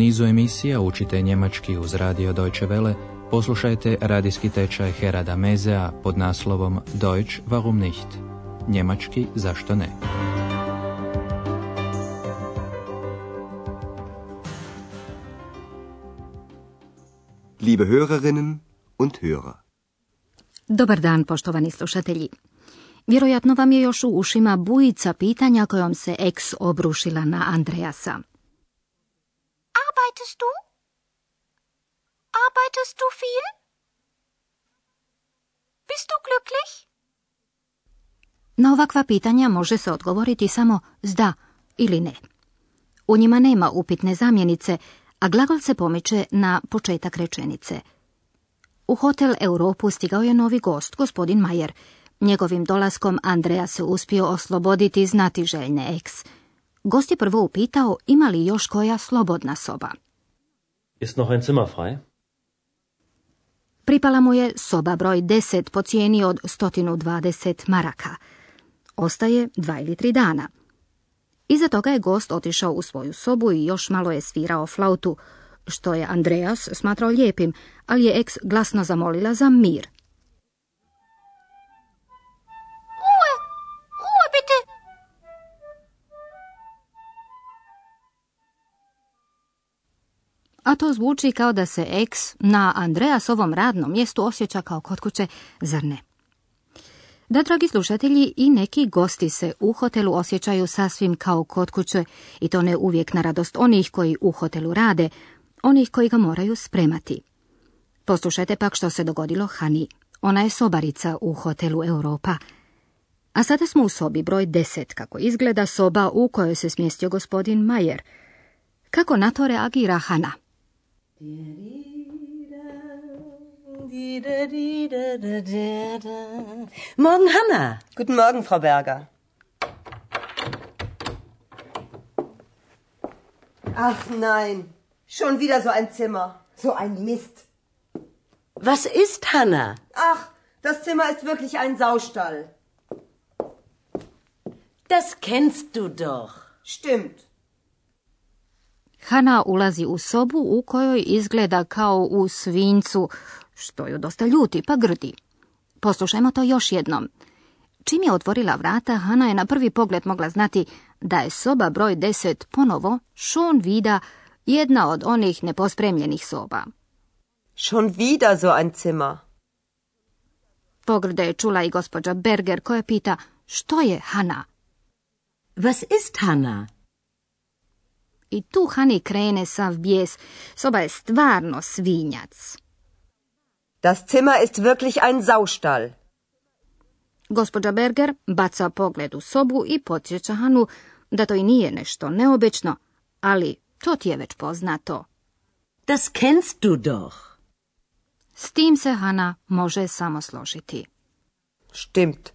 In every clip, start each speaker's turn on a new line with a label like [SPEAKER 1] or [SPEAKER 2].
[SPEAKER 1] nizu emisija učite njemački uz radio Deutsche Welle, poslušajte radijski tečaj Herada Mezea pod naslovom Deutsch warum nicht? Njemački zašto ne?
[SPEAKER 2] Liebe Hörerinnen und Hörer.
[SPEAKER 3] Dobar dan, poštovani slušatelji. Vjerojatno vam je još u ušima bujica pitanja kojom se ex obrušila na Andreasa.
[SPEAKER 4] Arbeitest du? Arbeitest du viel? Bist du glücklich?
[SPEAKER 3] Na ovakva pitanja može se odgovoriti samo s da ili ne. U njima nema upitne zamjenice, a glagol se pomiče na početak rečenice. U hotel Europu stigao je novi gost, gospodin Mayer. Njegovim dolaskom Andrea se uspio osloboditi znatiželjne ex. Gost je prvo upitao ima li još koja slobodna soba.
[SPEAKER 5] Ist noch ein Zimmer frei?
[SPEAKER 3] Pripala mu je soba broj 10 po cijeni od 120 maraka. Ostaje 2 ili 3 dana. Iza toga je gost otišao u svoju sobu i još malo je svirao flautu, što je Andreas smatrao lijepim, ali je ex glasno zamolila za mir.
[SPEAKER 4] Ruhe bitte!
[SPEAKER 3] A to zvuči kao da se ex na Andreasovom radnom mjestu osjeća kao kod kuće, zar ne? Da, dragi slušatelji, i neki gosti se u hotelu osjećaju sasvim kao kod kuće, i to ne uvijek na radost onih koji u hotelu rade, onih koji ga moraju spremati. Poslušajte pak što se dogodilo Hani. Ona je sobarica u hotelu Europa. A sada smo u sobi broj 10, kako izgleda soba u kojoj se smjestio gospodin Mayer. Kako na to reagira Hana?
[SPEAKER 6] Morgen, Hanna.
[SPEAKER 7] Guten Morgen, Frau Berger. Ach nein, schon wieder so ein Zimmer, so ein Mist.
[SPEAKER 6] Was ist, Hanna?
[SPEAKER 7] Ach, das Zimmer ist wirklich ein Saustall.
[SPEAKER 6] Das kennst du doch.
[SPEAKER 7] Stimmt.
[SPEAKER 3] Hana ulazi u sobu u kojoj izgleda kao u svinjcu, što ju dosta ljuti pa grdi. Poslušajmo to još jednom. Čim je otvorila vrata, Hana je na prvi pogled mogla znati da je soba broj 10 ponovo, schon wieder, jedna od onih nepospremljenih soba.
[SPEAKER 7] Schon wieder so ein Zimmer.
[SPEAKER 3] Pogrde je čula i gospođa Berger koja pita što je Hana.
[SPEAKER 6] Was ist, Hanna?
[SPEAKER 3] I tu Hani krene sav bijes, soba je stvarno svinjac.
[SPEAKER 7] Das Zimmer ist wirklich ein Saustall.
[SPEAKER 3] Gospođa Berger baca pogled u sobu i podsjeća Hanu da to i nije nešto neobično, ali to ti je već poznato.
[SPEAKER 6] Das kennst du doch.
[SPEAKER 3] S tim se Hana može samo složiti.
[SPEAKER 7] Stimmt.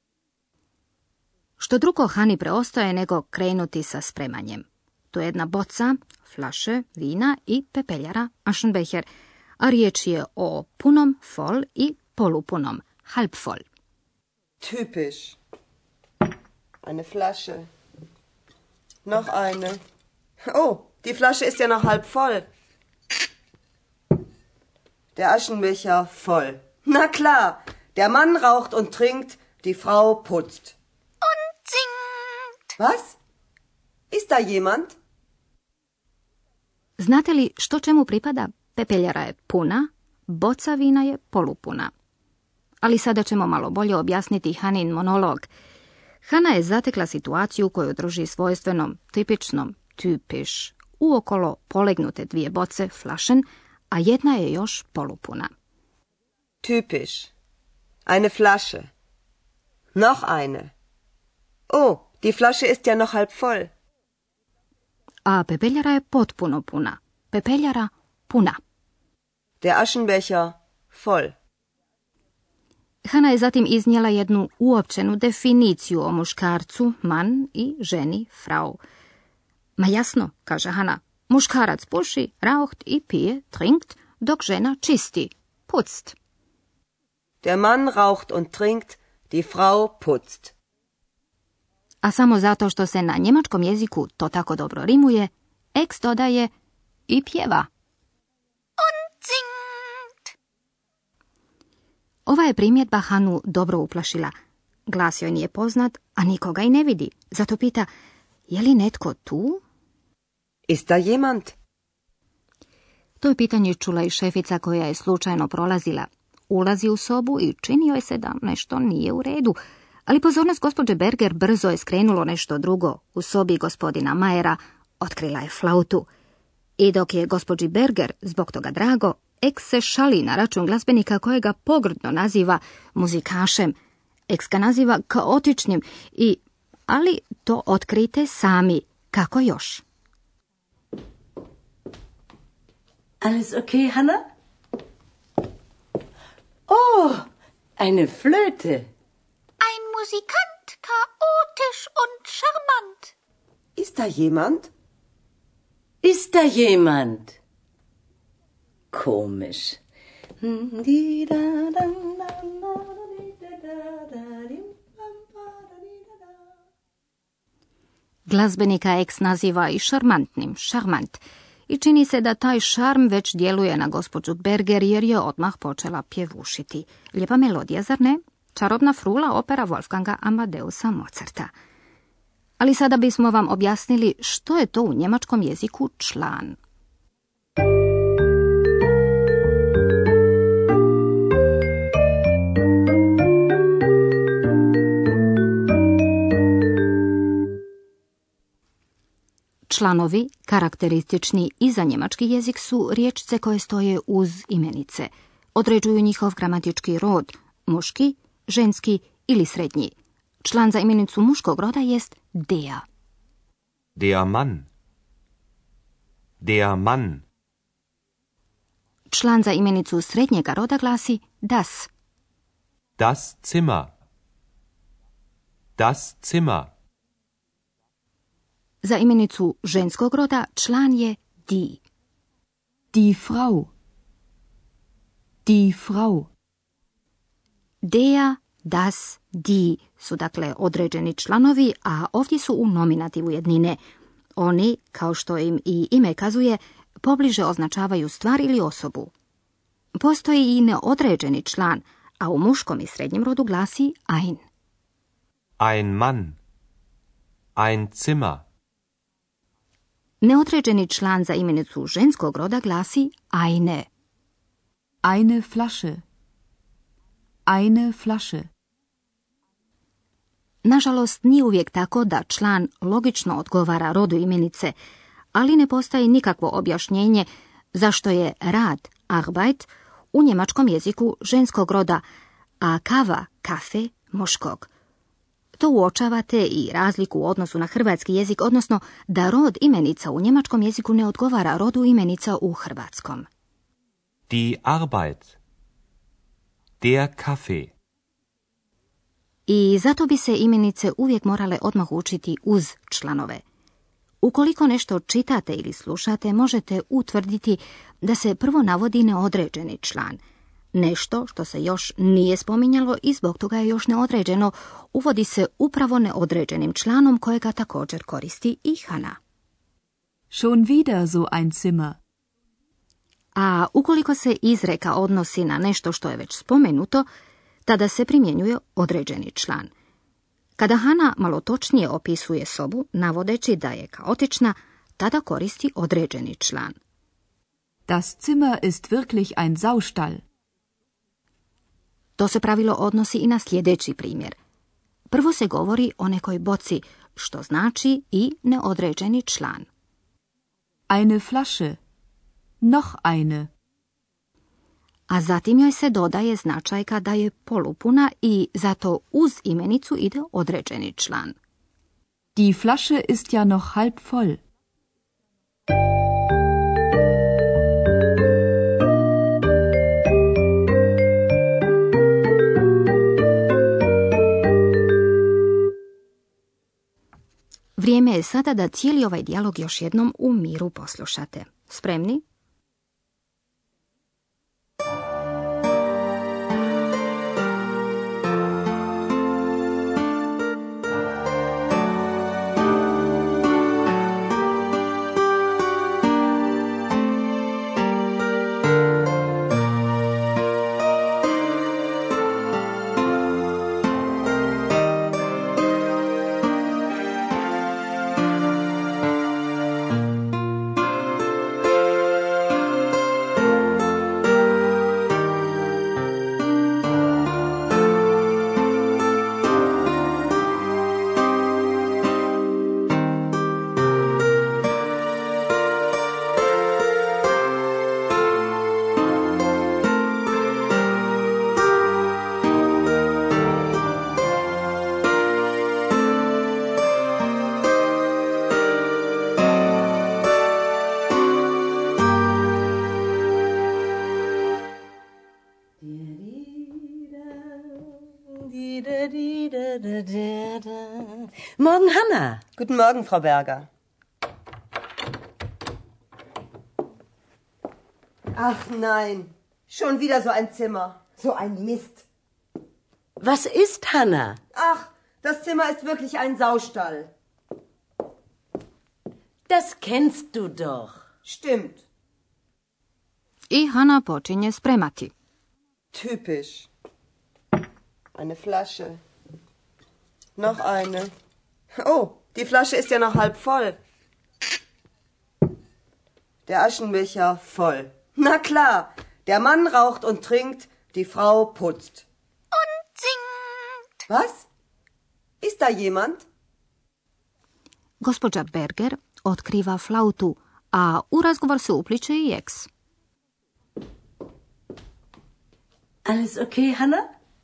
[SPEAKER 3] Što drugo Hani preostaje nego krenuti sa spremanjem. To je jedna boca, flaše, vina i pepeljara, Aschenbecher, a riječ je o punom, voll i polupunom, halb voll.
[SPEAKER 7] Typisch. Eine Flasche. Noch eine. Oh, die Flasche ist ja noch halb voll. Der Aschenbecher voll. Na klar, der Mann raucht und trinkt, die Frau putzt.
[SPEAKER 4] Und singt.
[SPEAKER 7] Was? Ist da jemand?
[SPEAKER 3] Znate li što čemu pripada? Pepeljara je puna, boca vina je polupuna. Ali sada ćemo malo bolje objasniti Hanin monolog. Hana je zatekla situaciju koju drži svojstvenom, tipičnom, typisch, uokolo polegnute 2 boce, flaschen, a jedna je još polupuna.
[SPEAKER 7] Typisch. Eine Flasche. Noch eine. Oh, die Flasche ist ja noch halb voll.
[SPEAKER 3] A pepeljara je potpuno puna. Pepeljara puna.
[SPEAKER 7] Der Aschenbecher voll.
[SPEAKER 3] Hana je zatim iznijela jednu uopćenu definiciju o muškarcu, man, i ženi, frau. Ma jasno, kaže Hana, muškarac puši, raucht i pije, trinkt, dok žena čisti, putzt.
[SPEAKER 7] Der Mann raucht und trinkt, die Frau putzt.
[SPEAKER 3] A samo zato što se na njemačkom jeziku to tako dobro rimuje, ex dodaje i pjeva.
[SPEAKER 4] Und singt.
[SPEAKER 3] Ova je primjedba Hanu dobro uplašila. Glas joj nije poznat, a nikoga i ne vidi. Zato pita, je li netko tu?
[SPEAKER 7] Ist da jemand?
[SPEAKER 3] To je pitanje čula i šefica koja je slučajno prolazila. Ulazi u sobu i čini joj se da nešto nije u redu, ali pozornost gospođe Berger brzo je skrenulo nešto drugo. U sobi gospodina Majera otkrila je flautu. I dok je gospođi Berger zbog toga drago, Eks se šali na račun glazbenika kojega pogrdno naziva muzikašem. Eks ga naziva kaotičnim ali to otkrite sami. Kako još?
[SPEAKER 6] Alles okay, Hanna? Oh, eine Flöte.
[SPEAKER 4] Ein Musikant, chaotisch und charmant.
[SPEAKER 7] Ist da jemand?
[SPEAKER 6] Ist da jemand? Komisch.
[SPEAKER 3] Glazbenika Eks naziva i šarmantnim, šarmant. I čini se da taj šarm već djeluje na gospođu Berger jer je odmah počela pjevušiti. Lijepa melodija, zar ne? Čarobna frula opera Wolfganga Amadeusa Mozarta. Ali sada bismo vam objasnili što je to u njemačkom jeziku član. Članovi, karakteristični i za njemački jezik, su riječice koje stoje uz imenice. Određuju njihov gramatički rod, muški, ženski ili srednji. Član za imenicu muškog roda jest der.
[SPEAKER 2] Der Mann. Der Mann.
[SPEAKER 3] Član za imenicu srednjega roda glasi das.
[SPEAKER 2] Das Zimmer. Das Zimmer.
[SPEAKER 3] Za imenicu ženskog roda član je die.
[SPEAKER 8] Die Frau. Die Frau.
[SPEAKER 3] Der, das, die su dakle određeni članovi, a ovdje su u nominativu jednine. Oni, kao što im i ime kazuje, pobliže označavaju stvar ili osobu. Postoji i neodređeni član, a u muškom i srednjem rodu glasi ein.
[SPEAKER 2] Ein Mann. Ein Zimmer.
[SPEAKER 3] Neodređeni član za imenicu ženskog roda glasi eine.
[SPEAKER 8] Eine Flasche. Eine Flasche.
[SPEAKER 3] Nažalost, nije uvijek tako da član logično odgovara rodu imenice, ali ne postoji nikakvo objašnjenje zašto je rad, Arbeit, u njemačkom jeziku ženskog roda, a kava, kafe, muškog. To uočavate i razliku u odnosu na hrvatski jezik, odnosno da rod imenica u njemačkom jeziku ne odgovara rodu imenica u hrvatskom.
[SPEAKER 2] Die Arbeit. Der Kaffee.
[SPEAKER 3] I zato bi se imenice uvijek morale odmah učiti uz članove. Ukoliko nešto čitate ili slušate, možete utvrditi da se prvo navodi neodređeni član. Nešto što se još nije spominjalo i zbog toga je još neodređeno, uvodi se upravo neodređenim članom kojega također koristi i Hana.
[SPEAKER 8] Schon wieder so ein Zimmer.
[SPEAKER 3] A ukoliko se izreka odnosi na nešto što je već spomenuto, tada se primjenjuje određeni član. Kada Hana malo točnije opisuje sobu, navodeći da je kaotična, tada koristi određeni član.
[SPEAKER 8] Das Zimmer ist wirklich ein Saustall.
[SPEAKER 3] To se pravilo odnosi i na sljedeći primjer. Prvo se govori o nekoj boci, što znači i neodređeni član.
[SPEAKER 8] Eine Flasche. Noch eine.
[SPEAKER 3] A zatim joj se dodaje značajka da je polupuna i zato uz imenicu ide određeni član.
[SPEAKER 8] Die Flasche ist ja noch halb voll.
[SPEAKER 3] Vrijeme je sada da cijeli ovaj dijalog još jednom u miru poslušate. Spremni?
[SPEAKER 6] Morgen, Hanna.
[SPEAKER 7] Guten Morgen, Frau Berger. Ach nein, schon wieder so ein Zimmer, so ein Mist.
[SPEAKER 6] Was ist, Hanna?
[SPEAKER 7] Ach, das Zimmer ist wirklich ein Saustall.
[SPEAKER 6] Das kennst du doch.
[SPEAKER 7] Stimmt.
[SPEAKER 3] I Hana počinje spremati.
[SPEAKER 7] Typisch. Eine Flasche. Noch eine. Oh, die Flasche ist ja noch halb voll. Der Aschenbecher voll. Na klar, der Mann raucht und trinkt, die Frau putzt.
[SPEAKER 4] Und singt.
[SPEAKER 7] Was? Ist da jemand?
[SPEAKER 3] Gospođa Berger otkriva flautu, a u razgovor se upliče i eks.
[SPEAKER 6] Alles okay, Hanna?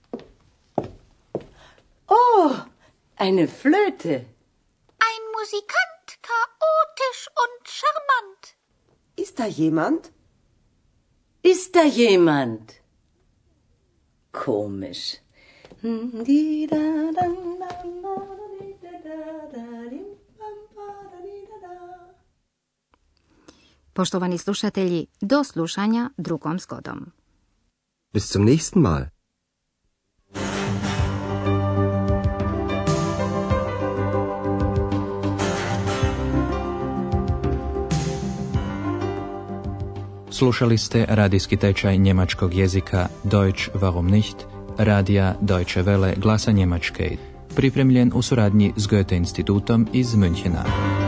[SPEAKER 6] Oh, eine Flöte.
[SPEAKER 4] Ein Musikant, chaotisch und charmant.
[SPEAKER 7] Ist da jemand?
[SPEAKER 6] Ist da jemand? Komisch.
[SPEAKER 3] Poštovani slušatelji, do slušanja drugom zgodom.
[SPEAKER 9] Bis zum nächsten Mal.
[SPEAKER 1] Slušali ste radijski tečaj njemačkog jezika Deutsch warum nicht, radija Deutsche Welle glasa Njemačke, pripremljen u suradnji s Goethe institutom iz Münchena.